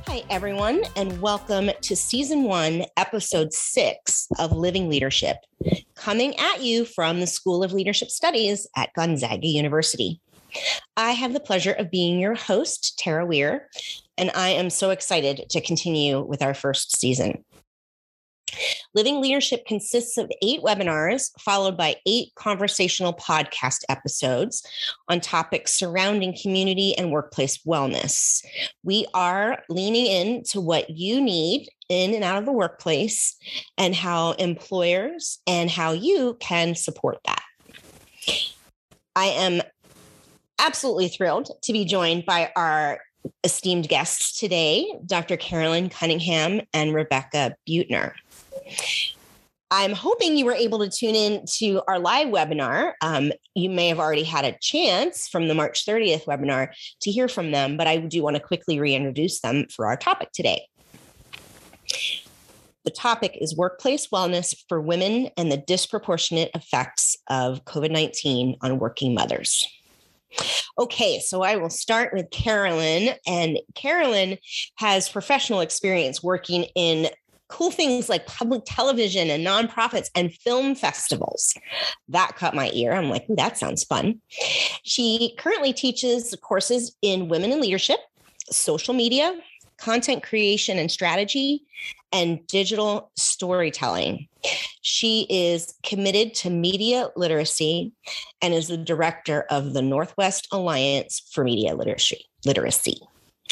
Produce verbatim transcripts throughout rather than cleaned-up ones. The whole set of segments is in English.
Hi, everyone, and welcome to Season one, Episode six of Living Leadership, coming at you from the School of Leadership Studies at Gonzaga University. I have the pleasure of being your host, Tara Weir, and I am so excited to continue with our first season. Living Leadership consists of eight webinars, followed by eight conversational podcast episodes on topics surrounding community and workplace wellness. We are leaning into what you need in and out of the workplace and how employers and how you can support that. I am absolutely thrilled to be joined by our esteemed guests today, Doctor Carolyn Cunningham and Rebecca Buettner. I'm hoping you were able to tune in to our live webinar. Um, you may have already had a chance from the March thirtieth webinar to hear from them, but I do want to quickly reintroduce them for our topic today. The topic is workplace wellness for women and the disproportionate effects of COVID nineteen on working mothers. Okay, so I will start with Carolyn, and Carolyn has professional experience working in cool things like public television and nonprofits and film festivals. That caught my ear. I'm like, ooh, that sounds fun. She currently teaches courses in women in leadership, social media, content creation and strategy, and digital storytelling. She is committed to media literacy and is the director of the Northwest Alliance for Media Literacy. literacy.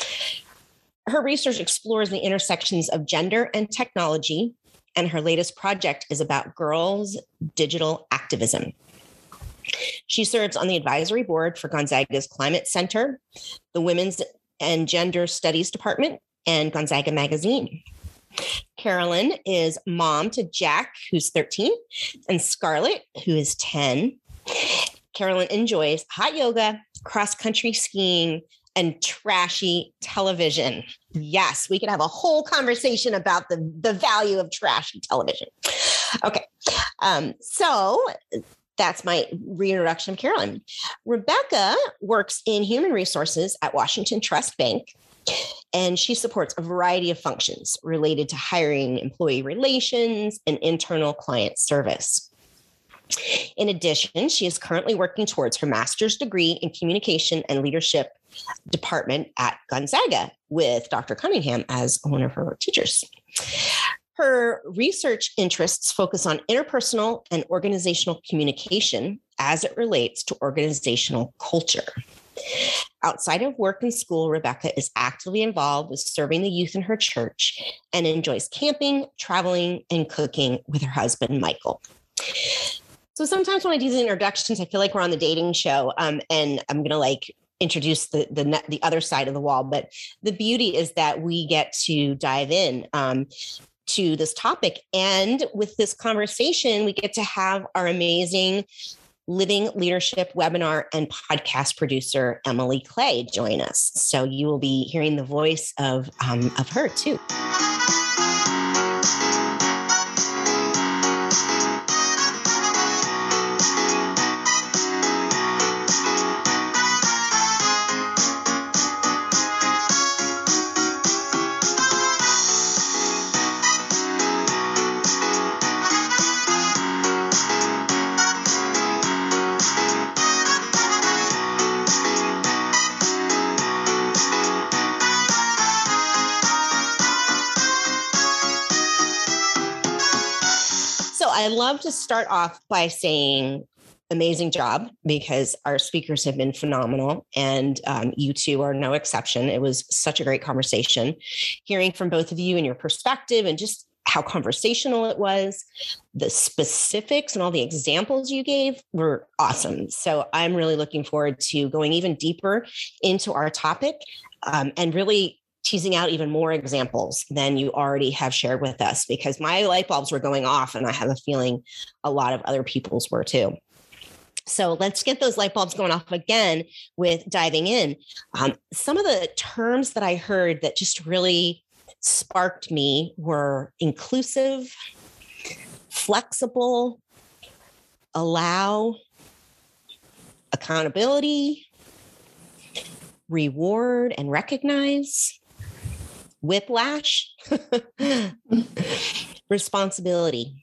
Her research explores the intersections of gender and technology, and her latest project is about girls' digital activism. She serves on the advisory board for Gonzaga's Climate Center, the Women's and Gender Studies Department, and Gonzaga Magazine. Carolyn is mom to Jack, who's thirteen, and Scarlett, who is ten. Carolyn enjoys hot yoga, cross-country skiing, and trashy television. Yes, we could have a whole conversation about the, the value of trashy television. Okay, um, so that's my reintroduction of Carolyn. Rebecca works in human resources at Washington Trust Bank, and she supports a variety of functions related to hiring, employee relations, and internal client service. In addition, she is currently working towards her master's degree in communication and leadership department at Gonzaga with Doctor Cunningham as one of her teachers. Her research interests focus on interpersonal and organizational communication as it relates to organizational culture. Outside of work and school, Rebecca is actively involved with serving the youth in her church and enjoys camping, traveling, and cooking with her husband, Michael. So sometimes when I do these introductions, I feel like we're on the dating show, um, and I'm going to like introduce the, the the other side of the wall. But the beauty is that we get to dive in um, to this topic. And with this conversation, we get to have our amazing Living Leadership webinar and podcast producer, Emily Clay, join us. So you will be hearing the voice of, um, of her too. I love to start off by saying amazing job, because our speakers have been phenomenal, and um, you two are no exception. It was such a great conversation, hearing from both of you and your perspective and just how conversational it was. The specifics and all the examples you gave were awesome. So I'm really looking forward to going even deeper into our topic um, and really teasing out even more examples than you already have shared with us, because my light bulbs were going off, and I have a feeling a lot of other people's were too. So let's get those light bulbs going off again with diving in. Um, some of the terms that I heard that just really sparked me were inclusive, flexible, allow, accountability, reward and recognize, whiplash, responsibility.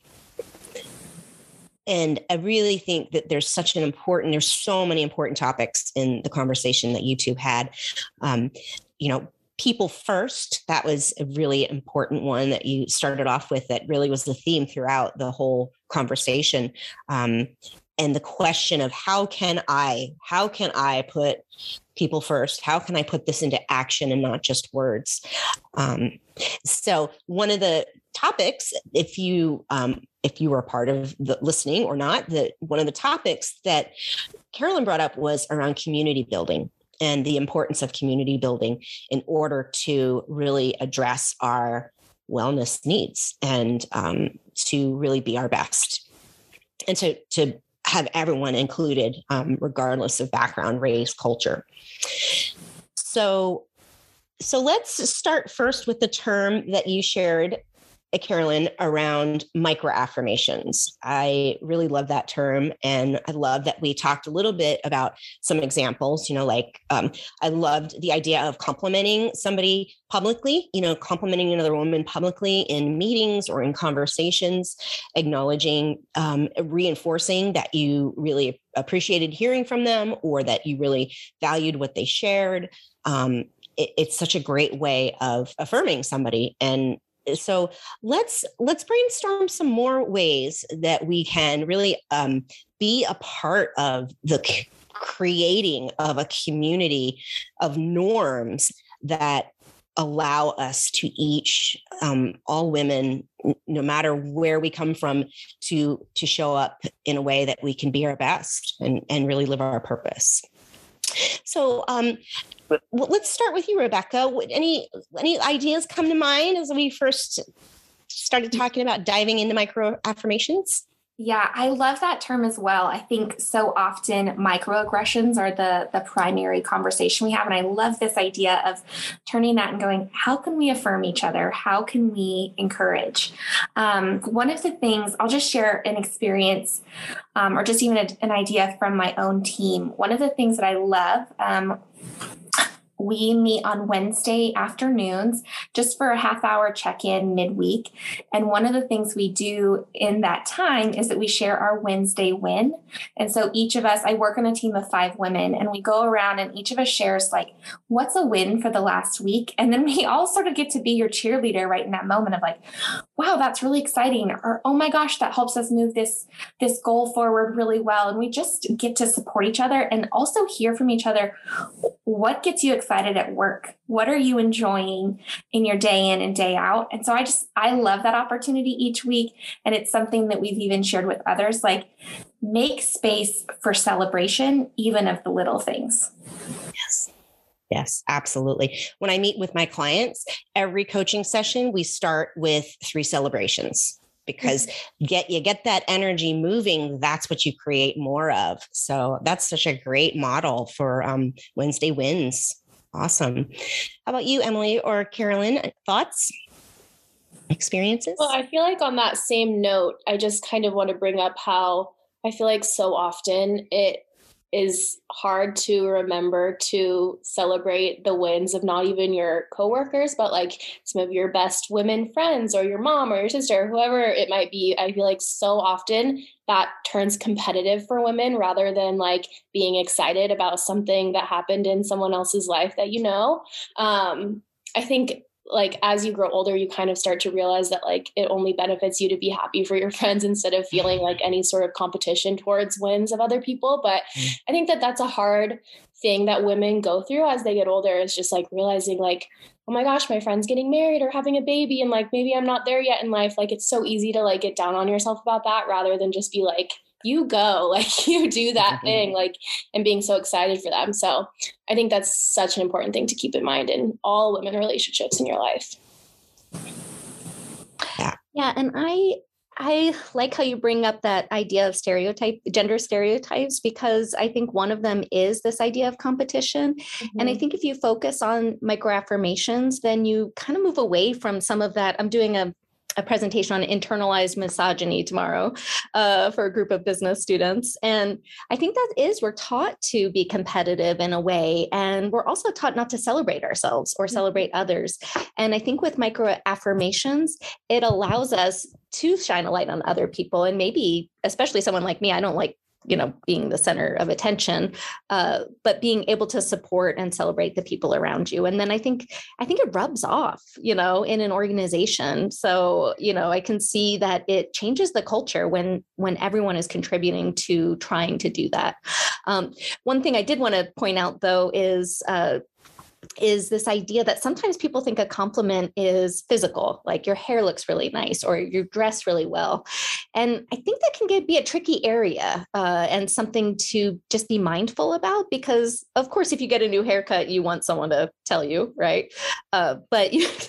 And I really think that there's such an important, there's so many important topics in the conversation that you two had. Um, you know, people first, that was a really important one that you started off with, that really was the theme throughout the whole conversation. Um, and the question of how can I, how can I put people first? How can I put this into action and not just words? Um, so one of the topics, if you, um, if you were a part of the listening or not, that one of the topics that Carolyn brought up was around community building and the importance of community building in order to really address our wellness needs and um, to really be our best, and to, to have everyone included, um, regardless of background, race, culture. So, so let's start first with the term that you shared, Carolyn, around microaffirmations. I really love that term. And I love that we talked a little bit about some examples, you know, like um, I loved the idea of complimenting somebody publicly, you know, complimenting another woman publicly in meetings or in conversations, acknowledging, um, reinforcing that you really appreciated hearing from them or that you really valued what they shared. Um, it, it's such a great way of affirming somebody. And so let's let's brainstorm some more ways that we can really um, be a part of the c- creating of a community of norms that allow us to each, um, all women, no matter where we come from, to to show up in a way that we can be our best and, and really live our purpose. So um, well, let's start with you, Rebecca. Any any ideas come to mind as we first started talking about diving into micro affirmations? Yeah, I love that term as well. I think so often microaggressions are the, the primary conversation we have. And I love this idea of turning that and going, how can we affirm each other? How can we encourage? Um, one of the things, I'll just share an experience um, or just even a, an idea from my own team. One of the things that I love, um, we meet on Wednesday afternoons just for a half hour check-in midweek. And one of the things we do in that time is that we share our Wednesday win. And so each of us, I work on a team of five women, and we go around and each of us shares like, what's a win for the last week? And then we all sort of get to be your cheerleader right in that moment of like, wow, that's really exciting. Or, oh my gosh, that helps us move this, this goal forward really well. And we just get to support each other and also hear from each other. What gets you excited at work? What are you enjoying in your day in and day out? And so I just, I love that opportunity each week. And it's something that we've even shared with others, like make space for celebration, even of the little things. Yes. Yes, absolutely. When I meet with my clients, every coaching session, we start with three celebrations. Because get you get that energy moving, that's what you create more of. So that's such a great model for um, Wednesday wins. Awesome. How about you, Emily or Carolyn? Thoughts, experiences? Well, I feel like on that same note, I just kind of want to bring up how I feel like so often it is hard to remember to celebrate the wins of not even your coworkers, but like some of your best women friends or your mom or your sister, or whoever it might be. I feel like so often that turns competitive for women rather than like being excited about something that happened in someone else's life that you know. Um, I think like as you grow older, you kind of start to realize that like it only benefits you to be happy for your friends instead of feeling like any sort of competition towards wins of other people. But I think that that's a hard thing that women go through as they get older, is just like realizing like, oh my gosh, my friend's getting married or having a baby. And like, maybe I'm not there yet in life. Like, it's so easy to like get down on yourself about that rather than just be like, you go, like you do that thing, like, and being so excited for them. So I think that's such an important thing to keep in mind in all women relationships in your life. Yeah. Yeah. And I, I like how you bring up that idea of stereotype, gender stereotypes, because I think one of them is this idea of competition. Mm-hmm. And I think if you focus on microaffirmations, then you kind of move away from some of that. I'm doing a a presentation on internalized misogyny tomorrow uh, for a group of business students. And I think that is, we're taught to be competitive in a way, and we're also taught not to celebrate ourselves or celebrate others. And I think with micro affirmations, it allows us to shine a light on other people. And maybe, especially someone like me, I don't like you know, being the center of attention, uh, but being able to support and celebrate the people around you. And then I think, I think it rubs off, you know, in an organization. So, you know, I can see that it changes the culture when, when everyone is contributing to trying to do that. Um, one thing I did want to point out though, is, uh, is this idea that sometimes people think a compliment is physical, like your hair looks really nice or you're dressed really well. And I think that can get, be a tricky area uh, and something to just be mindful about, because of course, if you get a new haircut, you want someone to tell you, right? Uh, but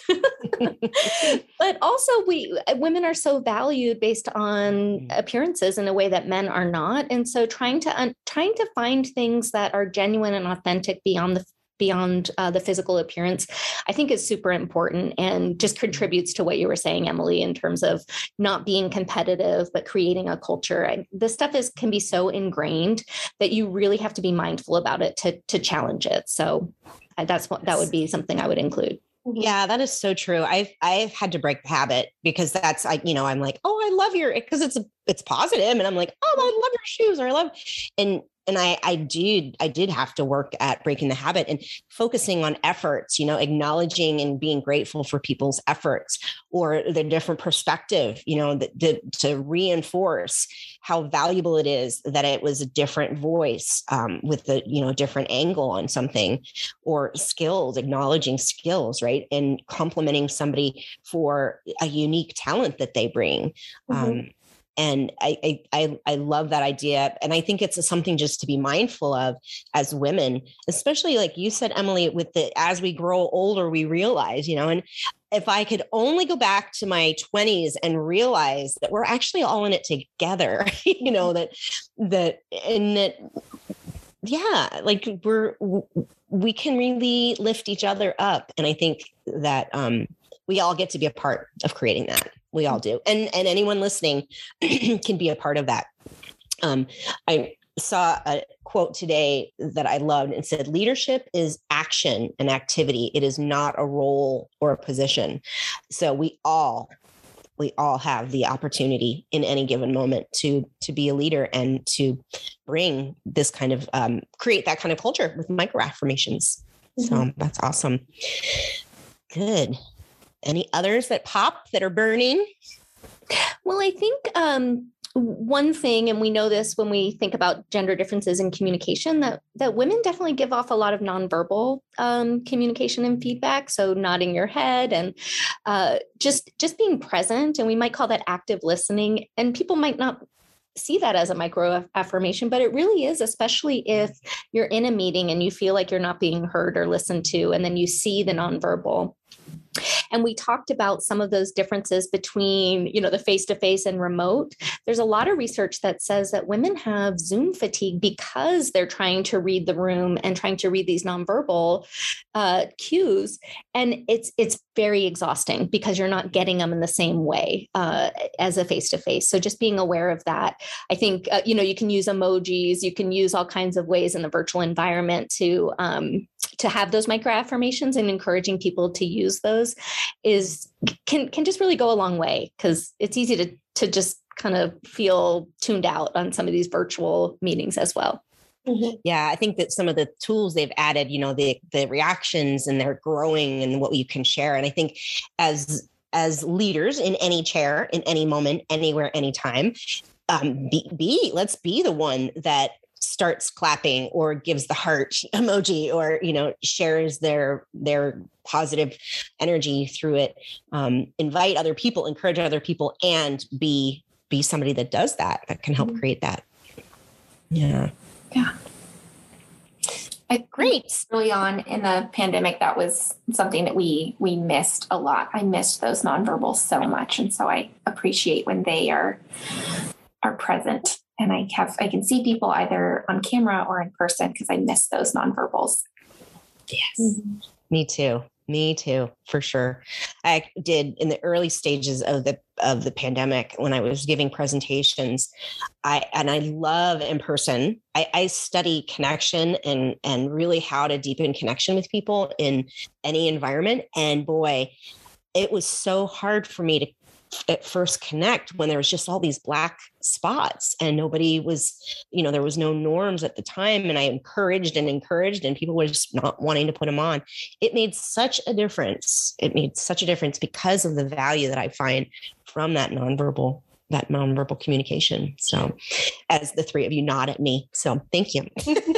but also we women are so valued based on appearances in a way that men are not. And so trying to un- trying to find things that are genuine and authentic beyond the beyond uh, the physical appearance, I think is super important and just contributes to what you were saying, Emily, in terms of not being competitive, but creating a culture. I, this stuff is can be so ingrained that you really have to be mindful about it to, to challenge it. So uh, that's what, that would be something I would include. Yeah, that is so true. I've, I've had to break the habit because that's like, you know, I'm like, oh, I love your, because it's, it's positive. And I'm like, oh, I love your shoes or I love, and And I, I did, I did have to work at breaking the habit and focusing on efforts, you know, acknowledging and being grateful for people's efforts or the different perspective, you know, that, that to reinforce how valuable it is that it was a different voice um, with a, you know, different angle on something, or skills, acknowledging skills, right. And complimenting somebody for a unique talent that they bring. Mm-hmm. Um, And I, I, I love that idea. And I think it's something just to be mindful of as women, especially like you said, Emily, with the, as we grow older, we realize, you know, and if I could only go back to my twenties and realize that we're actually all in it together, you know, that, that, and that, yeah, like we're, we can really lift each other up. And I think that um, we all get to be a part of creating that. We all do. And, and anyone listening can be a part of that. Um, I saw a quote today that I loved and said, leadership is action and activity. It is not a role or a position. So we all, we all have the opportunity in any given moment to, to be a leader and to bring this kind of, um, create that kind of culture with micro affirmations. Mm-hmm. So that's awesome. Good. Any others that pop that are burning? Well, I think um, one thing, and we know this when we think about gender differences in communication, that, that women definitely give off a lot of nonverbal um, communication and feedback. So nodding your head and uh, just, just being present. And we might call that active listening. And people might not see that as a micro affirmation, but it really is, especially if you're in a meeting and you feel like you're not being heard or listened to, and then you see the nonverbal. And we talked about some of those differences between, you know, the face-to-face and remote. There's a lot of research that says that women have Zoom fatigue because they're trying to read the room and trying to read these nonverbal uh, cues. And it's it's very exhausting because you're not getting them in the same way uh, as a face-to-face. So just being aware of that. I think, uh, you know, you can use emojis, you can use all kinds of ways in the virtual environment to um, to have those micro affirmations, and encouraging people to use those is can can just really go a long way, because it's easy to to just kind of feel tuned out on some of these virtual meetings as well. Mm-hmm. Yeah, I think that some of the tools they've added, you know, the the reactions, and they're growing and what you can share. And I think as as leaders in any chair, in any moment, anywhere, anytime, um, be, be let's be the one that starts clapping or gives the heart emoji, or, you know, shares their, their positive energy through it. Um, invite other people, encourage other people, and be, be somebody that does that, that can help create that. Yeah. Yeah. I, Great. Early on in the pandemic, that was something that we, we missed a lot. I missed those nonverbals so much. And so I appreciate when they are, are present. And I have, I can see people either on camera or in person, because I miss those nonverbals. Yes. Mm-hmm. Me too. Me too, for sure. I did in the early stages of the of the pandemic when I was giving presentations. I and I love in person. I, I study connection and and really how to deepen connection with people in any environment. And boy, it was so hard for me to at first connect when there was just all these black spots and nobody was, you know, there was no norms at the time. And I encouraged and encouraged and people were just not wanting to put them on. It made such a difference. It made such a difference because of the value that I find from that nonverbal, that nonverbal communication. So as the three of you nod at me, so thank you.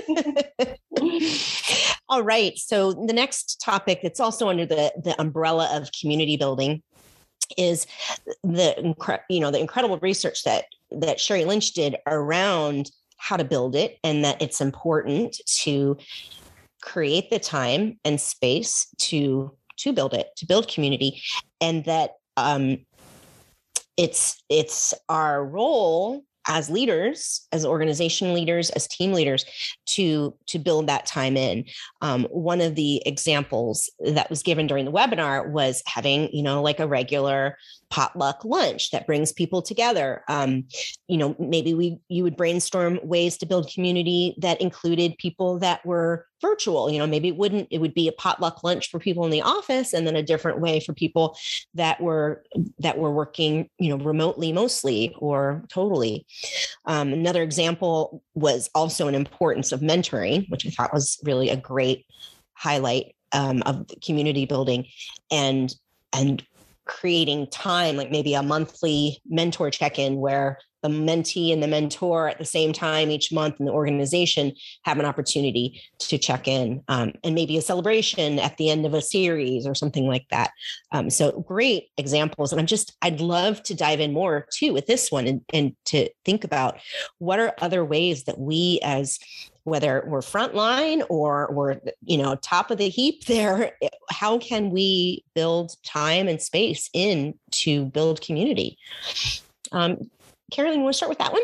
All right. So the next topic that's also under the, the umbrella of community building is the, you know, the incredible research that, that Sherry Lynch did around how to build it, and that it's important to create the time and space to, to build it, to build community. And that um, it's, it's our role as leaders, as organization leaders, as team leaders, to, to build that time in. Um, one of the examples that was given during the webinar was having, you know, like a regular potluck lunch that brings people together. Um, you know, maybe we you would brainstorm ways to build community that included people that were virtual. You know, maybe it wouldn't, it would be a potluck lunch for people in the office, and then a different way for people that were that were working, you know, remotely mostly or totally. Um, another example was also an importance of mentoring, which I thought was really a great highlight um, of community building, and and creating time, like maybe a monthly mentor check-in where the mentee and the mentor at the same time each month in the organization have an opportunity to check in, um, and maybe a celebration at the end of a series or something like that. Um, so great examples. And I'm just, I'd love to dive in more too with this one, and, and to think about what are other ways that we, as whether we're frontline or we're, you know, top of the heap there, how can we build time and space in to build community? Um, Carolyn, you want to start with that one?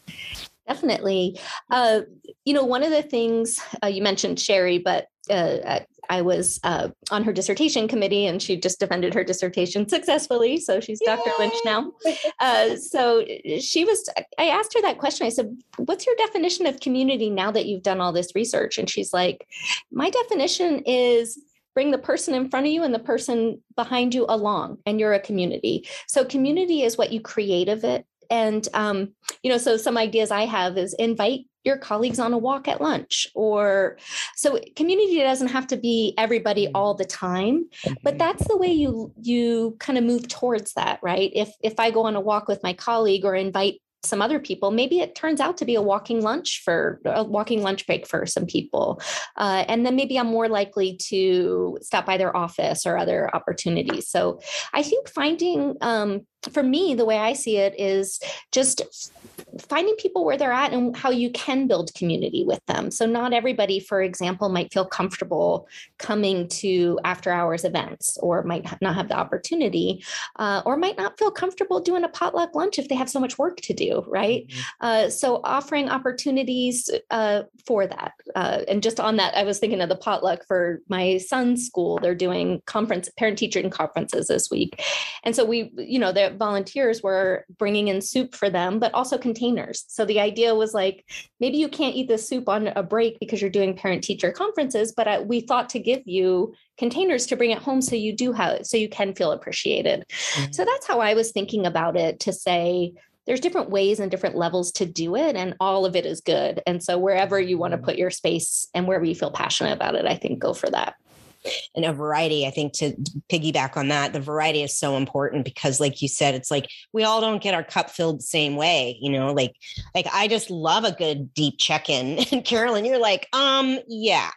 Definitely. Uh, you know, one of the things uh, you mentioned Sherry, but uh, I was uh, on her dissertation committee, and she just defended her dissertation successfully. So she's Yay! Doctor Lynch now. Uh, so she was, I asked her that question. I said, what's your definition of community now that you've done all this research? And she's like, my definition is bring the person in front of you and the person behind you along, and you're a community. So community is what you create of it. And, um, you know, so some ideas I have is invite your colleagues on a walk at lunch, or so community doesn't have to be everybody all the time, but that's the way you, you kind of move towards that, right? If, if I go on a walk with my colleague or invite some other people, maybe it turns out to be a walking lunch for a walking lunch break for some people. Uh, and then maybe I'm more likely to stop by their office or other opportunities. So I think finding, um, for me, the way I see it is just finding people where they're at and how you can build community with them. So not everybody, for example, might feel comfortable coming to after hours events, or might not have the opportunity, uh, or might not feel comfortable doing a potluck lunch if they have so much work to do, right? Mm-hmm. Uh, so offering opportunities uh, for that. Uh, and just on that, I was thinking of the potluck for my son's school. They're doing conference, parent-teacher conferences this week. And so we, you know, the volunteers were bringing in soup for them, but also containers. So the idea was like, maybe you can't eat the soup on a break because you're doing parent-teacher conferences, but I, we thought to give you containers to bring it home so you do have, so you can feel appreciated. Mm-hmm. So that's how I was thinking about it, to say, there's different ways and different levels to do it, and all of it is good. And so wherever you want to put your space and wherever you feel passionate about it, I think go for that. And a variety, I think, to piggyback on that, the variety is so important because, like you said, it's like we all don't get our cup filled the same way, you know, like, like I just love a good deep check-in. And Carolyn, you're like, um, yeah,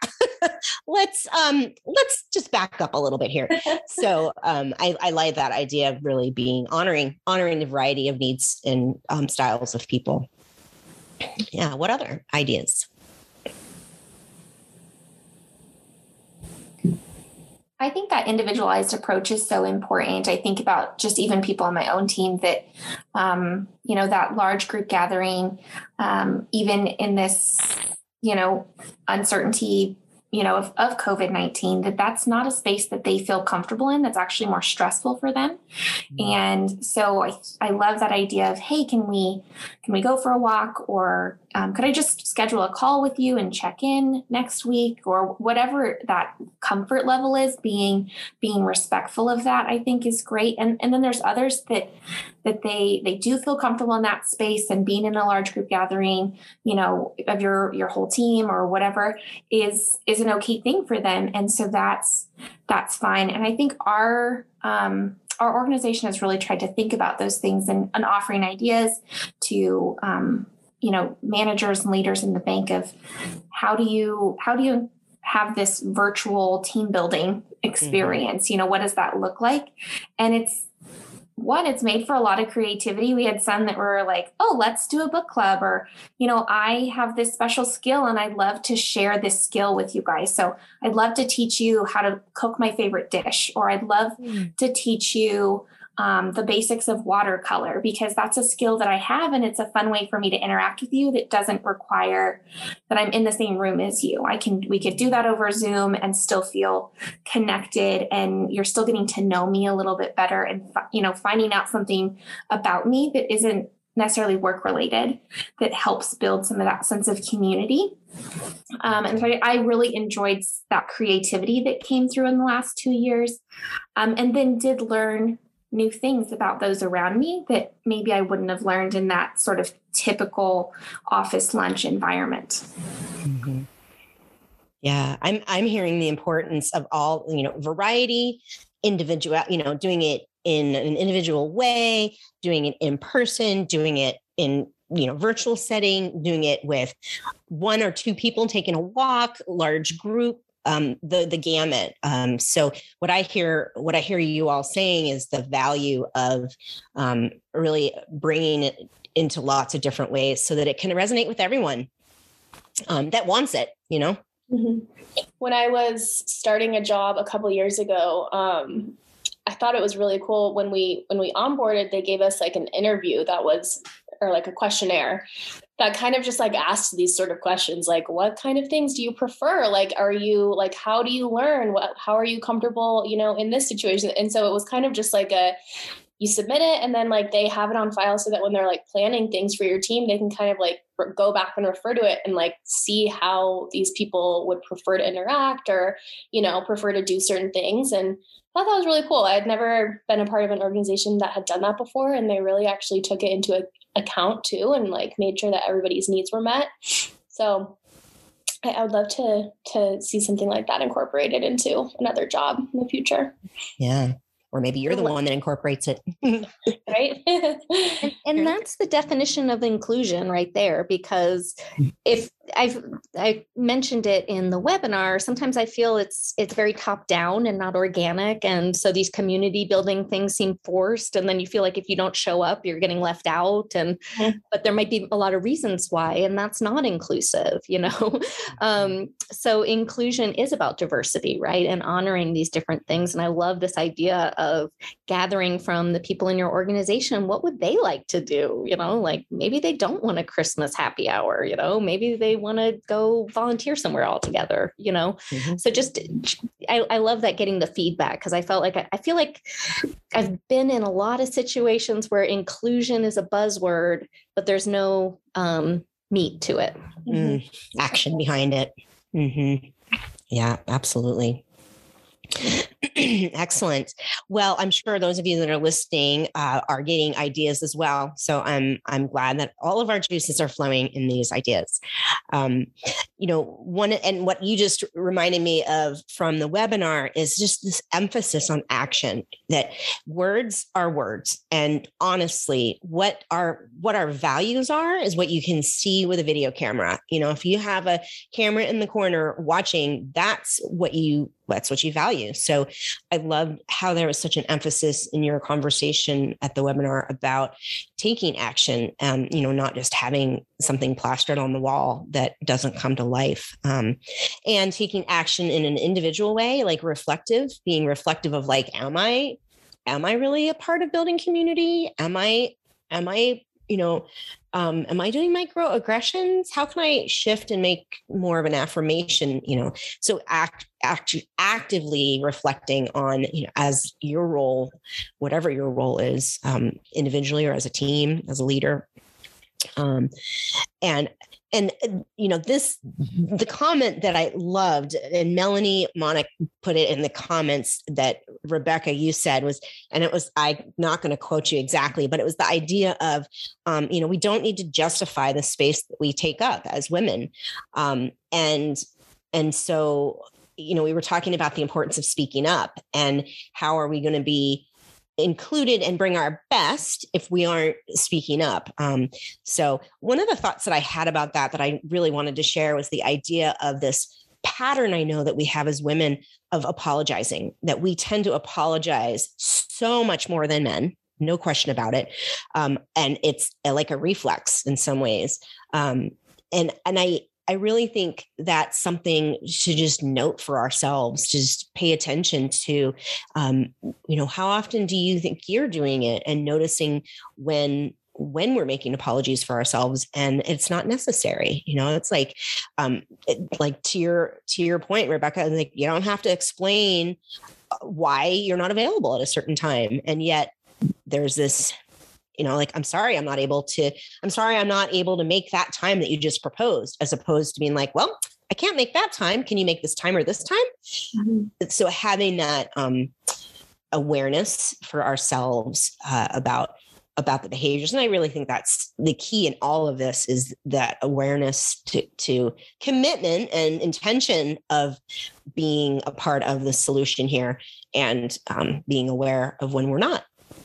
let's, um, let's just back up a little bit here. So um, I, I like that idea of really being honoring, honoring the variety of needs and um, styles of people. Yeah. What other ideas? I think that individualized approach is so important. I think about just even people on my own team that, um, you know, that large group gathering, um, even in this, you know, uncertainty you know, of, of COVID nineteen, that that's not a space that they feel comfortable in. That's actually more stressful for them. Mm-hmm. And so I, I love that idea of, hey, can we, can we go for a walk, or um, could I just schedule a call with you and check in next week, or whatever that comfort level is, being, being respectful of that, I think is great. And, and then there's others that, that they, they do feel comfortable in that space, and being in a large group gathering, you know, of your, your whole team or whatever is, is an okay thing for them. And so that's, that's fine. And I think our, um, our organization has really tried to think about those things, and, and offering ideas to, um, you know, managers and leaders in the bank of how do you, how do you have this virtual team building experience? Mm-hmm. You know, what does that look like? And it's, one, it's made for a lot of creativity. We had some that were like, oh, let's do a book club, or, you know, I have this special skill and I'd love to share this skill with you guys. So I'd love to teach you how to cook my favorite dish, or I'd love mm. to teach you um, the basics of watercolor, because that's a skill that I have. And it's a fun way for me to interact with you that doesn't require that I'm in the same room as you. I can, we could do that over Zoom and still feel connected, and you're still getting to know me a little bit better, and, you know, finding out something about me that isn't necessarily work related, that helps build some of that sense of community. Um, and so I, I really enjoyed that creativity that came through in the last two years. Um, and then did learn new things about those around me that maybe I wouldn't have learned in that sort of typical office lunch environment. Mm-hmm. Yeah, I'm I'm hearing the importance of all, you know, variety, individual, you know, doing it in an individual way, doing it in person, doing it in, you know, virtual setting, doing it with one or two people taking a walk, large group. Um, the the gamut. Um, so what I hear, what I hear you all saying is the value of um, really bringing it into lots of different ways so that it can resonate with everyone um, that wants it. You know. Mm-hmm. When I was starting a job a couple years ago, um, I thought it was really cool when we when we onboarded. They gave us like an interview that was, or like a questionnaire that kind of just like asked these sort of questions, like, what kind of things do you prefer? Like, are you like, how do you learn? What, how are you comfortable, you know, in this situation? And so it was kind of just like a, you submit it, and then like they have it on file so that when they're like planning things for your team, they can kind of like go back and refer to it and like see how these people would prefer to interact, or, you know, prefer to do certain things. And I thought that was really cool. I had never been a part of an organization that had done that before, and they really actually took it into a, account too, and like made sure that everybody's needs were met. So I, I would love to to see something like that incorporated into another job in the future. Yeah. Or maybe you're the one that incorporates it. Right. and, and that's the definition of inclusion right there, because if I've, I mentioned it in the webinar, sometimes I feel it's, it's very top down and not organic. And so these community building things seem forced. And then you feel like if you don't show up, you're getting left out. And, mm-hmm. but there might be a lot of reasons why, and that's not inclusive, you know? um, so inclusion is about diversity, right? And honoring these different things. And I love this idea of gathering from the people in your organization. What would they like to do? You know, like maybe they don't want a Christmas happy hour, you know, maybe they want to go volunteer somewhere altogether, you know? Mm-hmm. So just, I, I love that, getting the feedback, because I felt like, I, I feel like I've been in a lot of situations where inclusion is a buzzword, but there's no um, meat to it. Mm, action behind it. Mm-hmm. Yeah, absolutely. Excellent. Well, I'm sure those of you that are listening uh, are getting ideas as well. So I'm I'm glad that all of our juices are flowing in these ideas. Um, you know, one and what you just reminded me of from the webinar is just this emphasis on action. That words are words, and honestly, what our what our values are is what you can see with a video camera. You know, if you have a camera in the corner watching, that's what you that's what you value. So I loved how there was such an emphasis in your conversation at the webinar about taking action, and, you know, not just having something plastered on the wall that doesn't come to life, um, and taking action in an individual way, like reflective, being reflective of like, am I, am I really a part of building community? Am I, am I you know, um, am I doing microaggressions? How can I shift and make more of an affirmation, you know? So act, act actively reflecting on, you know, as your role, whatever your role is, um, individually or as a team, as a leader. Um, and And, you know, this, the comment that I loved, and Melanie Monick put it in the comments that Rebecca, you said was, and it was, I'm not going to quote you exactly, but it was the idea of, um, you know, we don't need to justify the space that we take up as women. Um, and, and so, you know, we were talking about the importance of speaking up and how are we going to be included and bring our best if we aren't speaking up. Um, so one of the thoughts that I had about that, that I really wanted to share was the idea of this pattern I know that we have as women of apologizing, that we tend to apologize so much more than men, no question about it. Um, and it's like a reflex in some ways. Um, and, and I, I really think that's something to just note for ourselves, just pay attention to, um, you know, how often do you think you're doing it, and noticing when, when we're making apologies for ourselves and it's not necessary. You know, it's like, um, it, like to your, to your point, Rebecca, like you don't have to explain why you're not available at a certain time. And yet there's this, you know, like, I'm sorry, I'm not able to, I'm sorry, I'm not able to make that time that you just proposed, as opposed to being like, well, I can't make that time. Can you make this time or this time? Mm-hmm. So having that um, awareness for ourselves uh, about, about the behaviors. And I really think that's the key in all of this, is that awareness to, to commitment and intention of being a part of the solution here, and um, being aware of when we're not.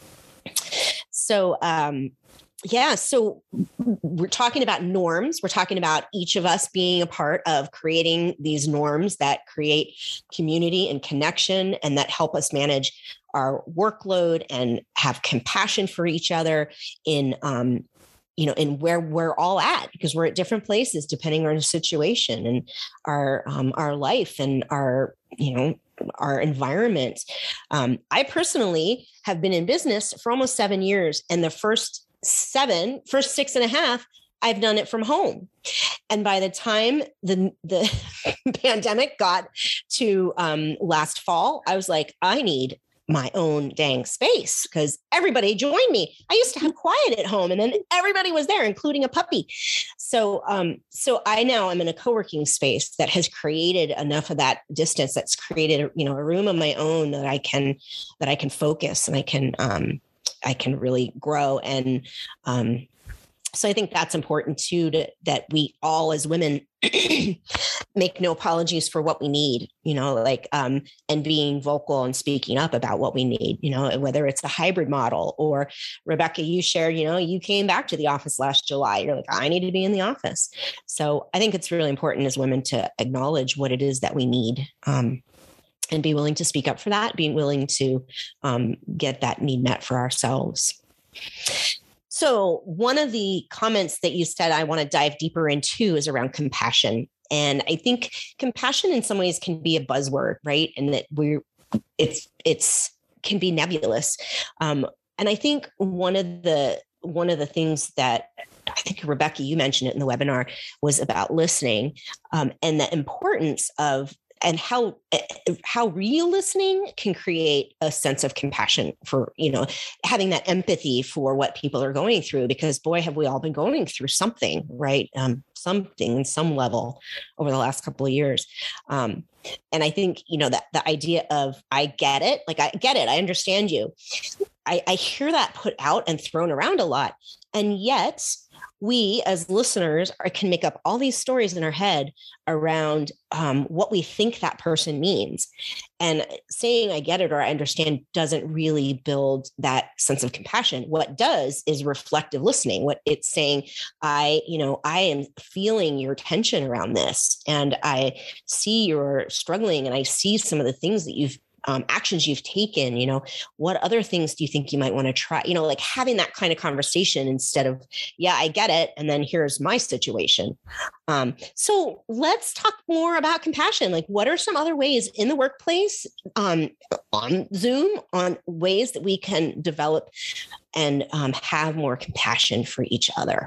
So, um, yeah, so we're talking about norms. We're talking about each of us being a part of creating these norms that create community and connection, and that help us manage our workload and have compassion for each other in, um, you know, in where we're all at, because we're at different places depending on the situation and our, um, our life and our, you know, our environment. Um, I personally have been in business for almost seven years. And the first seven, first six and a half, I've done it from home. And by the time the, the pandemic got to um, last fall, I was like, I need my own dang space, because everybody joined me. I used to have quiet at home, and then everybody was there, including a puppy. So, um, so I now am in a co-working space that has created enough of that distance. That's created, you know, a room of my own that I can, that I can focus, and I can, um, I can really grow. And, um, so I think that's important too, to, that we all as women make no apologies for what we need, you know, like, um, and being vocal and speaking up about what we need, you know, whether it's a hybrid model, or Rebecca, you shared, you know, you came back to the office last July. You're like, I need to be in the office. So I think it's really important as women to acknowledge what it is that we need, um, and be willing to speak up for that, being willing to um, get that need met for ourselves. So one of the comments that you said I want to dive deeper into is around compassion. And I think compassion in some ways can be a buzzword, right? And that we're, it's, it's can be nebulous. Um, and I think one of the, one of the things that I think Rebecca, you mentioned it in the webinar, was about listening, um, and the importance of, and how, how real listening can create a sense of compassion for, you know, having that empathy for what people are going through, because boy, have we all been going through something, right? Um, something, some level over the last couple of years. Um, and I think, you know, that the idea of, I get it, like, I get it, I understand you. I, I hear that put out and thrown around a lot. And yet we as listeners are, can make up all these stories in our head around um, what we think that person means. And saying I get it or I understand doesn't really build that sense of compassion. What does is reflective listening. What it's saying, I, you know, I am feeling your tension around this, and I see you're struggling, and I see some of the things that you've um, actions you've taken, you know, what other things do you think you might want to try, you know, like having that kind of conversation instead of, yeah, I get it. And then here's my situation. Um, so let's talk more about compassion. Like, what are some other ways in the workplace, um, on Zoom, on ways that we can develop and um, have more compassion for each other?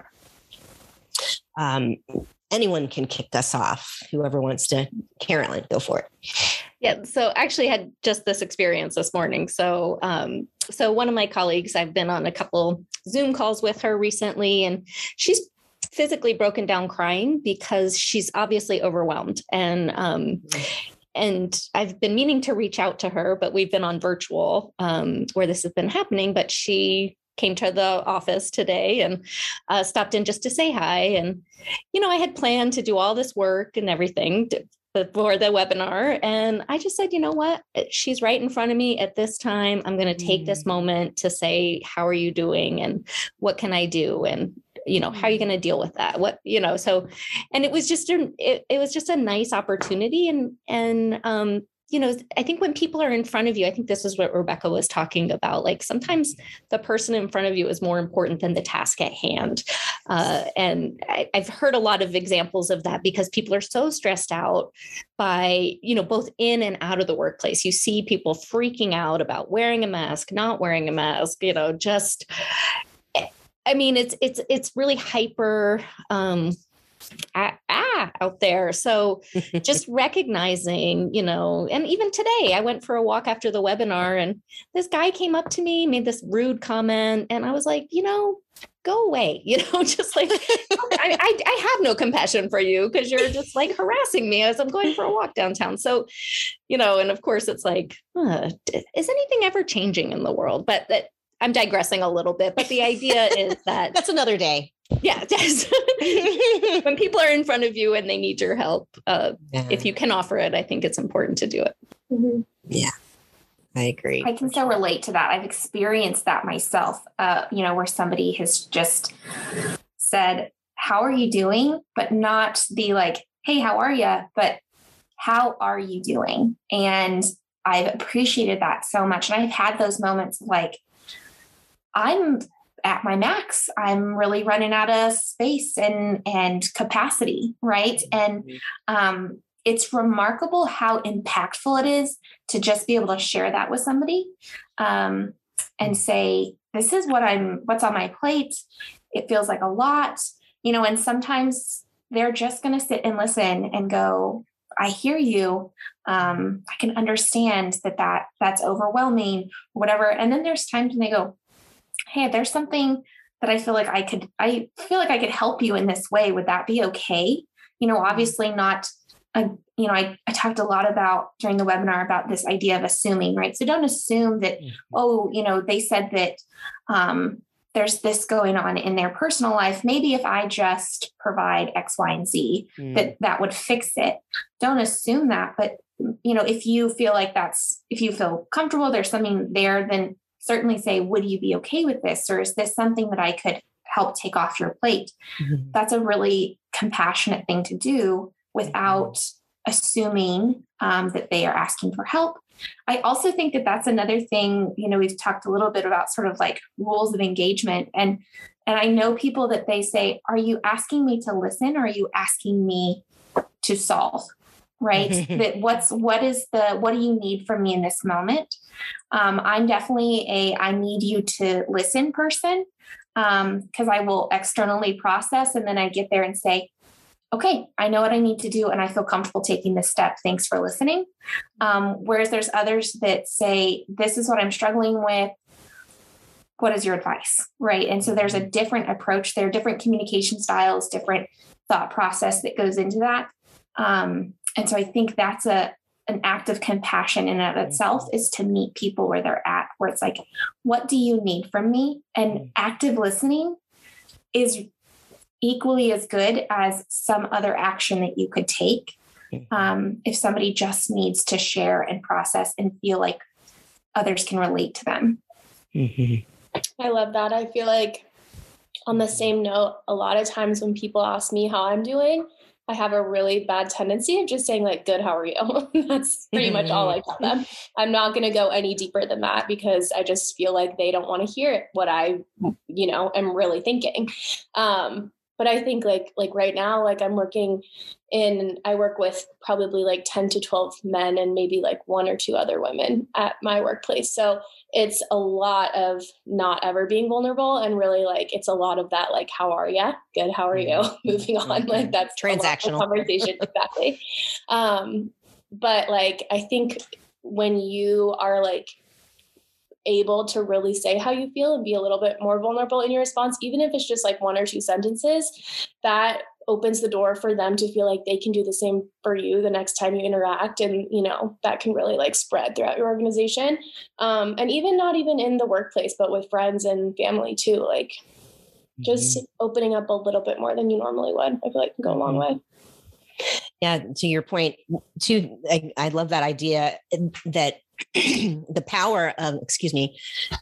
Um, anyone can kick us off. Whoever wants to. Carolyn, go for it. Yeah. So I actually had just this experience this morning. So, um, so one of my colleagues, I've been on a couple Zoom calls with her recently, and she's physically broken down crying because she's obviously overwhelmed. And, um, and I've been meaning to reach out to her, but we've been on virtual, um, where this has been happening, but she came to the office today and uh, stopped in just to say hi. And, you know, I had planned to do all this work and everything to, before the webinar. And I just said, you know what, she's right in front of me at this time. I'm going to take mm. this moment to say, how are you doing? And what can I do? And, you know, how are you going to deal with that? What, you know, so, and it was just, a, it, it was just a nice opportunity. And, and, um, you know, I think when people are in front of you, I think this is what Rebecca was talking about. Like sometimes the person in front of you is more important than the task at hand. Uh, and I, I've heard a lot of examples of that because people are so stressed out by, you know, both in and out of the workplace. You see people freaking out about wearing a mask, not wearing a mask, you know, just, I mean, it's, it's, it's really hyper, um, Ah, ah, out there. So just recognizing, you know, and even today I went for a walk after the webinar and this guy came up to me, made this rude comment. And I was like, you know, go away, you know, just like, I, I, I have no compassion for you because you're just like harassing me as I'm going for a walk downtown. So, you know, and of course it's like, huh, is anything ever changing in the world? But that I'm digressing a little bit, but the idea is that that's another day. Yeah. When people are in front of you and they need your help, uh, yeah. if you can offer it, I think it's important to do it. Mm-hmm. Yeah, I agree. I can so relate to that. I've experienced that myself, uh, you know, where somebody has just said, how are you doing? But not the like, hey, how are you? But how are you doing? And I've appreciated that so much. And I've had those moments like, I'm at my max. I'm really running out of space and, and capacity. Right. And, um, it's remarkable how impactful it is to just be able to share that with somebody, um, and say, this is what I'm, what's on my plate. It feels like a lot, you know, and sometimes they're just going to sit and listen and go, I hear you. Um, I can understand that, that that's overwhelming, whatever. And then there's times when they go, hey, there's something that I feel like I could, I feel like I could help you in this way. Would that be okay? You know, obviously not, a, you know, I, I talked a lot about during the webinar about this idea of assuming, right? So don't assume that, mm-hmm. oh, you know, they said that um, there's this going on in their personal life. Maybe if I just provide X, Y, and Z, mm-hmm. that that would fix it. Don't assume that. But, you know, if you feel like that's, if you feel comfortable, there's something there, then certainly say, would you be okay with this? Or is this something that I could help take off your plate? Mm-hmm. That's a really compassionate thing to do without mm-hmm. assuming um, that they are asking for help. I also think that that's another thing, you know, we've talked a little bit about sort of like rules of engagement. And, and I know people that they say, are you asking me to listen? Or are you asking me to solve? Right. That what's, what is the, what do you need from me in this moment? Um, I'm definitely a, I need you to listen person. Um, cause I will externally process and then I get there and say, okay, I know what I need to do. And I feel comfortable taking this step. Thanks for listening. Um, whereas there's others that say, this is what I'm struggling with. What is your advice? Right. And so there's a different approach there, different communication styles, different thought process that goes into that. Um, And so I think that's a an act of compassion in and of itself, is to meet people where they're at, where it's like, what do you need from me? And active listening is equally as good as some other action that you could take. Um, if somebody just needs to share and process and feel like others can relate to them. Mm-hmm. I love that. I feel like on the same note, a lot of times when people ask me how I'm doing, I have a really bad tendency of just saying like, good, how are you? That's pretty much all I tell them. I'm not going to go any deeper than that because I just feel like they don't want to hear what I, you know, am really thinking. Um, but I think like, like right now, like I'm working in, I work with probably like ten to twelve men and maybe like one or two other women at my workplace. So it's a lot of not ever being vulnerable and really like, it's a lot of that, like, how are you? Good. How are you? Moving on. Like that's transactional conversation. Exactly. Um, but like, I think when you are like able to really say how you feel and be a little bit more vulnerable in your response, even if it's just like one or two sentences, that opens the door for them to feel like they can do the same for you the next time you interact. And, you know, that can really like spread throughout your organization. Um, and even not even in the workplace, but with friends and family too, like mm-hmm. just opening up a little bit more than you normally would, I feel like can go a long way. Yeah. To your point too, I, I love that idea that the power of, excuse me,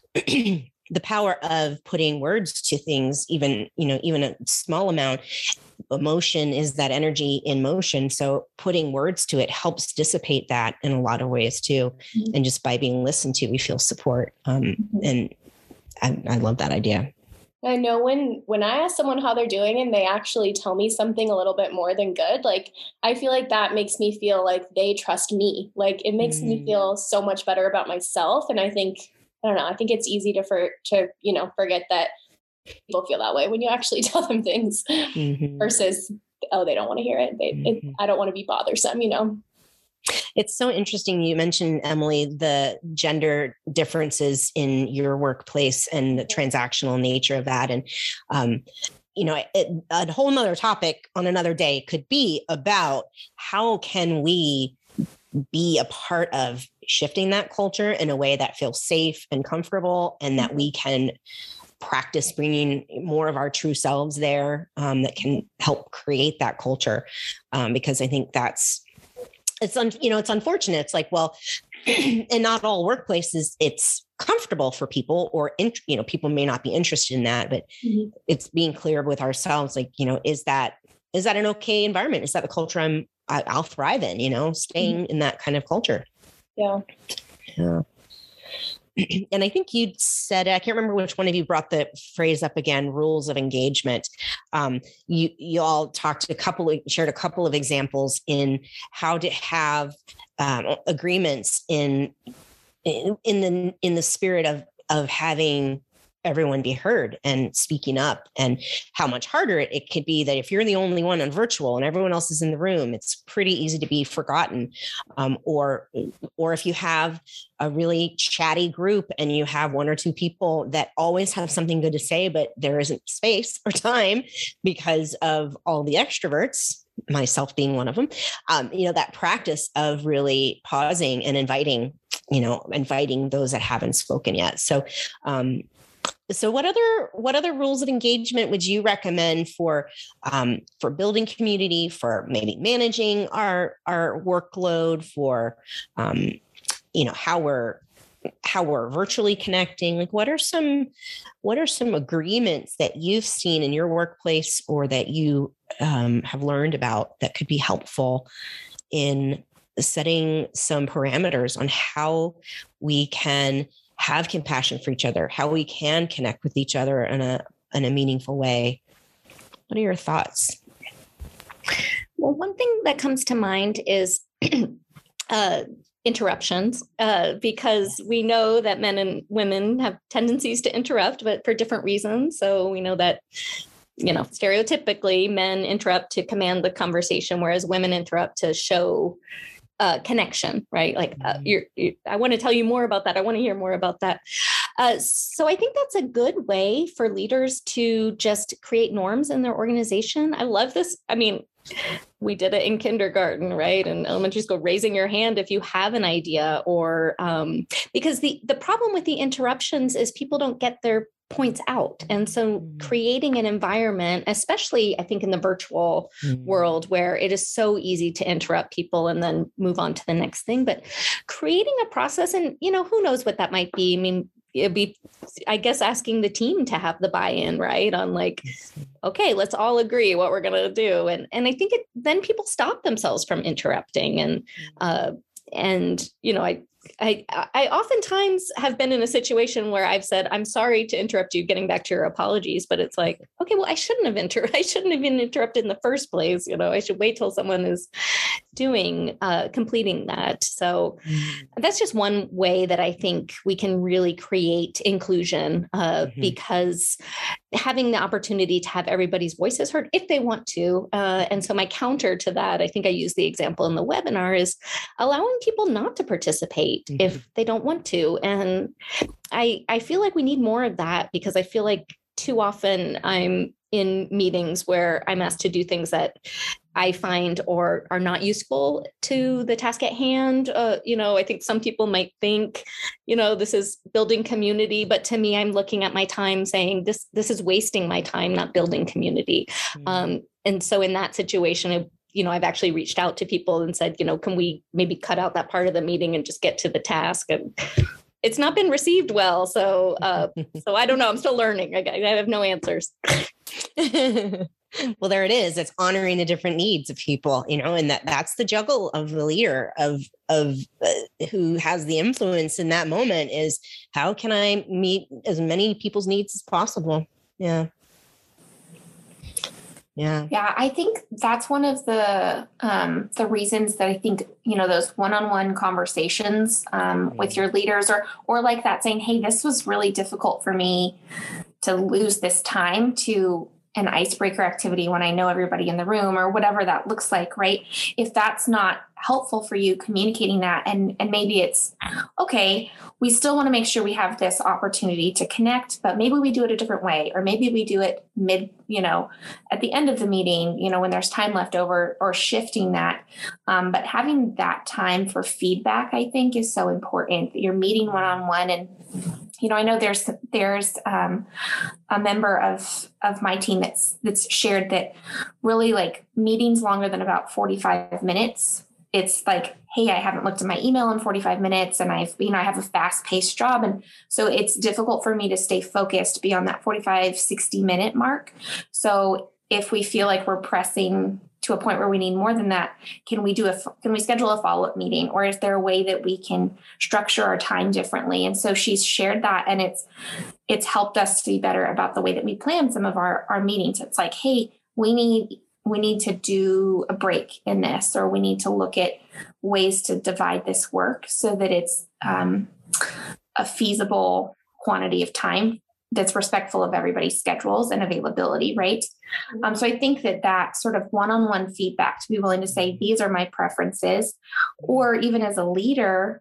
the power of putting words to things, even, you know, even a small amount. Emotion is that energy in motion. So putting words to it helps dissipate that in a lot of ways too. Mm-hmm. And just by being listened to, we feel support. Um, mm-hmm. And I, I love that idea. I know when, when I ask someone how they're doing and they actually tell me something a little bit more than good, like, I feel like that makes me feel like they trust me. Like it makes mm-hmm. me feel so much better about myself. And I think, I don't know, I think it's easy to, for, to, you know, forget that people feel that way when you actually tell them things mm-hmm. versus, oh, they don't want to hear it. They, mm-hmm. it I don't want to be bothersome, you know? It's so interesting. You mentioned, Emily, the gender differences in your workplace and the transactional nature of that. And, um, you know, it, a whole nother topic on another day could be about how can we be a part of shifting that culture in a way that feels safe and comfortable, and that we can practice bringing more of our true selves there, um, that can help create that culture. Um, because I think that's, it's, un, you know, it's unfortunate. It's like, well, in not all workplaces, it's comfortable for people, or, in, you know, people may not be interested in that, but mm-hmm. it's being clear with ourselves. Like, you know, is that, is that an okay environment? Is that the culture I'm, I, I'll thrive in, you know, staying mm-hmm. in that kind of culture. Yeah. Yeah. And I think you said, I can't remember which one of you brought the phrase up again, rules of engagement. Um, you, you all talked a couple of, shared a couple of examples in how to have um, agreements in, in, in the, in the spirit of, of having everyone be heard and speaking up, and how much harder it, it could be that if you're the only one on virtual and everyone else is in the room, it's pretty easy to be forgotten. Um, or, or if you have a really chatty group and you have one or two people that always have something good to say, but there isn't space or time because of all the extroverts, myself being one of them, um, you know, that practice of really pausing and inviting, you know, inviting those that haven't spoken yet. So, um, So what other what other rules of engagement would you recommend for um, for building community, for maybe managing our our workload, for um, you know how we're how we're virtually connecting? Like, what are some what are some agreements that you've seen in your workplace or that you um, have learned about that could be helpful in setting some parameters on how we can have compassion for each other, how we can connect with each other in a in a meaningful way? What are your thoughts? Well, one thing that comes to mind is uh, interruptions, uh, because we know that men and women have tendencies to interrupt, but for different reasons. So we know that, you know, stereotypically men interrupt to command the conversation, whereas women interrupt to show Uh, connection, right? Like, uh, you're, you're, I want to tell you more about that. I want to hear more about that. Uh, so I think that's a good way for leaders to just create norms in their organization. I love this. I mean, we did it in kindergarten, right? In elementary school, raising your hand if you have an idea, or um, because the, the problem with the interruptions is people don't get their points out. And so creating an environment, especially I think in the virtual mm-hmm. world, where it is so easy to interrupt people and then move on to the next thing, but creating a process, and, you know, who knows what that might be. I mean, it'd be, I guess, asking the team to have the buy-in, right? On like, okay, let's all agree what we're going to do. And, and I think it, then people stop themselves from interrupting. And, uh, and, you know, I, I, I oftentimes have been in a situation where I've said, I'm sorry to interrupt you, getting back to your apologies, but it's like, okay, well, I shouldn't have inter- I shouldn't have been interrupted in the first place. You know, I should wait till someone is doing, uh, completing that. So mm-hmm. that's just one way that I think we can really create inclusion, uh, mm-hmm. because having the opportunity to have everybody's voices heard if they want to. Uh, and so my counter to that, I think I used the example in the webinar, is allowing people not to participate mm-hmm. if they don't want to. And I, I feel like we need more of that, because I feel like too often I'm in meetings where I'm asked to do things that I find or are not useful to the task at hand. Uh, you know, I think some people might think, you know, this is building community, but to me, I'm looking at my time saying this, this is wasting my time, not building community. Mm-hmm. Um, and so in that situation, I, you know, I've actually reached out to people and said, you know, can we maybe cut out that part of the meeting and just get to the task? And it's not been received well. So, uh, so I don't know. I'm still learning. I, I have no answers. Well, there it is. It's honoring the different needs of people, you know, and that that's the juggle of the leader of, of uh, who has the influence in that moment, is how can I meet as many people's needs as possible? Yeah. Yeah. Yeah. I think that's one of the, um, the reasons that I think, you know, those one-on-one conversations, um, mm-hmm. with your leaders, or, or like that saying, hey, this was really difficult for me to lose this time to an icebreaker activity when I know everybody in the room, or whatever that looks like, right? If that's not helpful for you, communicating that, and, and maybe it's, okay, we still want to make sure we have this opportunity to connect, but maybe we do it a different way, or maybe we do it mid, you know, at the end of the meeting, you know, when there's time left over, or shifting that. Um, but having that time for feedback, I think, is so important. You're meeting one-on-one, and you know, I know there's there's um, a member of of my team that's that's shared that really, like, meetings longer than about forty-five minutes. It's like, hey, I haven't looked at my email in forty-five minutes, and I've, you know, I have a fast paced job. And so it's difficult for me to stay focused beyond that forty-five, sixty minute mark. So if we feel like we're pressing to a point where we need more than that, can we do a, can we schedule a follow-up meeting? Or is there a way that we can structure our time differently? And so she's shared that, and it's, it's helped us to be better about the way that we plan some of our, our meetings. It's like, hey, we need, we need to do a break in this, or we need to look at ways to divide this work so that it's um, a feasible quantity of time that's respectful of everybody's schedules and availability, right? Um, so I think that that sort of one-on-one feedback, to be willing to say, these are my preferences, or even as a leader,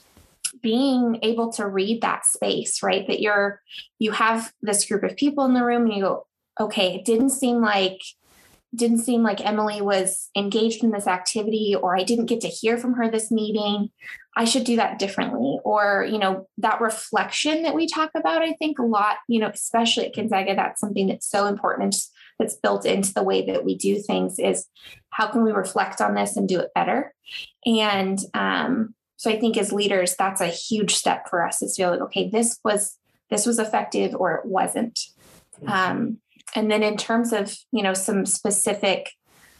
being able to read that space, right? That you're, you have this group of people in the room, and you go, okay, it didn't seem like didn't seem like Emily was engaged in this activity, or I didn't get to hear from her this meeting. I should do that differently. Or, you know, that reflection that we talk about, I think a lot, you know, especially at Gonzaga, that's something that's so important, that's built into the way that we do things, is how can we reflect on this and do it better? And um, so I think as leaders, that's a huge step for us, is to feel like, okay, this was, this was effective, or it wasn't. Um, And then in terms of, you know, some specific,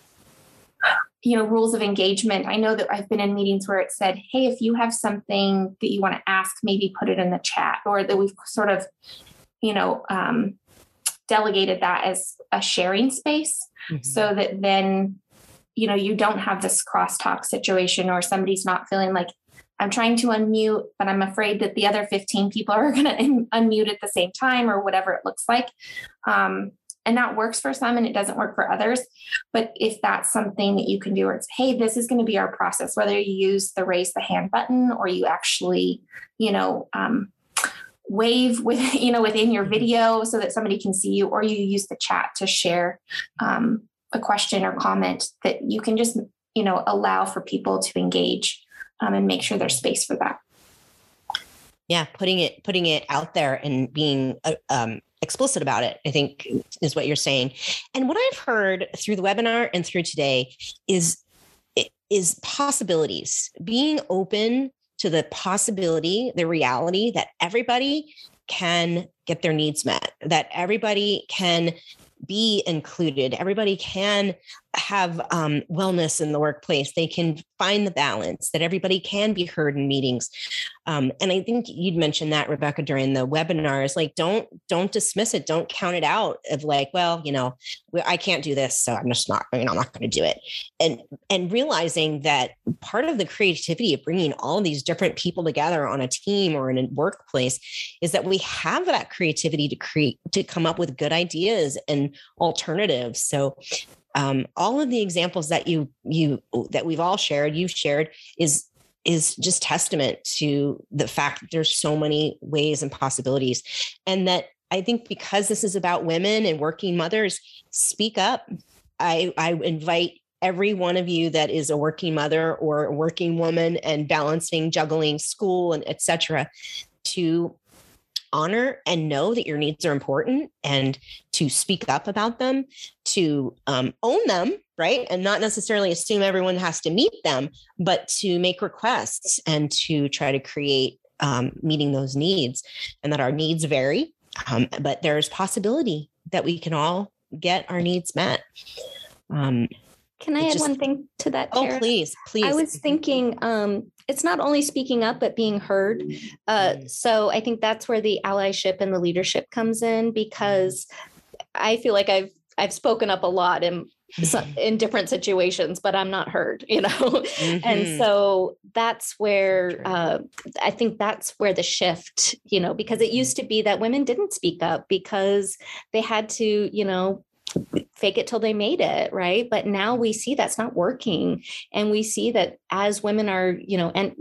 you know, rules of engagement, I know that I've been in meetings where it said, hey, if you have something that you want to ask, maybe put it in the chat, or that we've sort of, you know, um, delegated that as a sharing space, mm-hmm. so that then, you know, you don't have this crosstalk situation, or somebody's not feeling like, I'm trying to unmute, but I'm afraid that the other fifteen people are going to un- unmute at the same time, or whatever it looks like. Um, and that works for some, and it doesn't work for others. But if that's something that you can do, where it's, hey, this is going to be our process, whether you use the raise the hand button, or you actually, you know, um, wave with, you know, within your video so that somebody can see you, or you use the chat to share um, a question or comment, that you can just, you know, allow for people to engage. Um, and make sure there's space for that. Yeah, putting it putting it out there and being uh, um, explicit about it, I think, is what you're saying. And what I've heard through the webinar and through today is is possibilities, being open to the possibility, the reality that everybody can get their needs met, that everybody can be included, everybody can have um, wellness in the workplace. They can find the balance, that everybody can be heard in meetings. Um, and I think you'd mentioned that, Rebecca, during the webinars, like, don't, don't dismiss it. Don't count it out of like, well, you know, I can't do this, so I'm just not, you know, I'm not going to do it. And, and realizing that part of the creativity of bringing all of these different people together on a team or in a workplace is that we have that creativity to create, to come up with good ideas and alternatives. So um, all of the examples that you, you, that we've all shared, you've shared is, is just testament to the fact that there's so many ways and possibilities. And that I think because this is about women and working mothers, speak up. I, I invite every one of you that is a working mother or a working woman and balancing, juggling school and et cetera, to honor and know that your needs are important and to speak up about them, to um, own them, right? And not necessarily assume everyone has to meet them, but to make requests and to try to create um, meeting those needs, and that our needs vary, um, but there's possibility that we can all get our needs met. Um, Can I add just, one thing to that, Oh, Tara? please, please. I was thinking um, it's not only speaking up, but being heard. Uh, so I think that's where the allyship and the leadership comes in, because I feel like I've I've spoken up a lot in in different situations, but I'm not heard, you know? Mm-hmm. And so that's where uh, I think that's where the shift, you know, because it used to be that women didn't speak up because they had to, you know, fake it till they made it. Right. But now we see that's not working. And we see that as women are, you know, and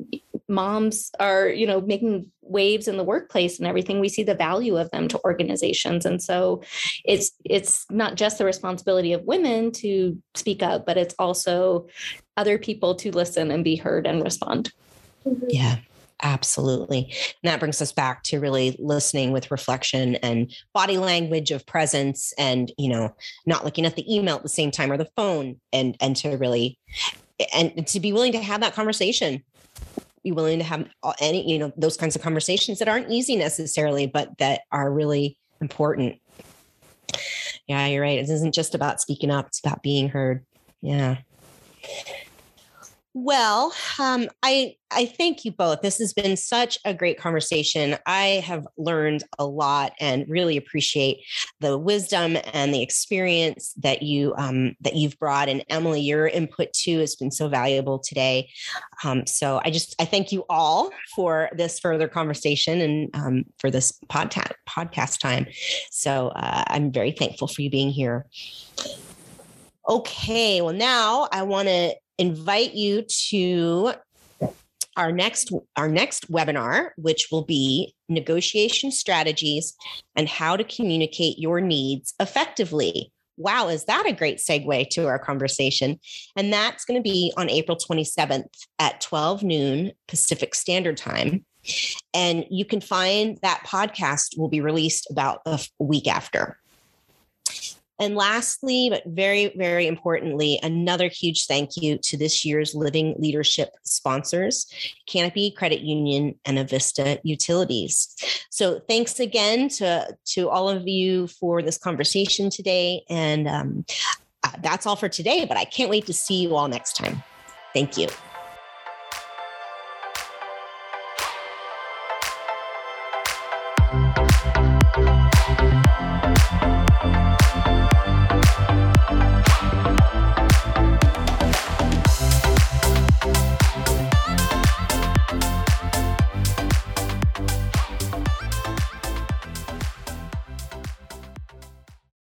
moms are, you know, making waves in the workplace and everything, we see the value of them to organizations. And so it's, it's not just the responsibility of women to speak up, but it's also other people to listen and be heard and respond. Yeah. Absolutely. And that brings us back to really listening with reflection and body language of presence, and, you know, not looking at the email at the same time or the phone, and, and to really, and to be willing to have that conversation, be willing to have any, you know, those kinds of conversations that aren't easy necessarily, but that are really important. Yeah, you're right. It isn't just about speaking up. It's about being heard. Yeah. Well, um, I I thank you both. This has been such a great conversation. I have learned a lot and really appreciate the wisdom and the experience that you um, that you've brought. And Emily, your input too has been so valuable today. Um, so I just I thank you all for this further conversation and um, for this podcast podcast time. So uh, I'm very thankful for you being here. Okay, well now I want to invite you to our next our next webinar, which will be negotiation strategies and how to communicate your needs effectively. Wow, is that a great segue to our conversation? And that's going to be on April twenty-seventh at twelve noon Pacific Standard Time. And you can find that podcast will be released about a week after. And lastly, but very, very importantly, another huge thank you to this year's Living Leadership sponsors, Canopy Credit Union and Avista Utilities. So thanks again to, to all of you for this conversation today. And um, that's all for today, but I can't wait to see you all next time. Thank you.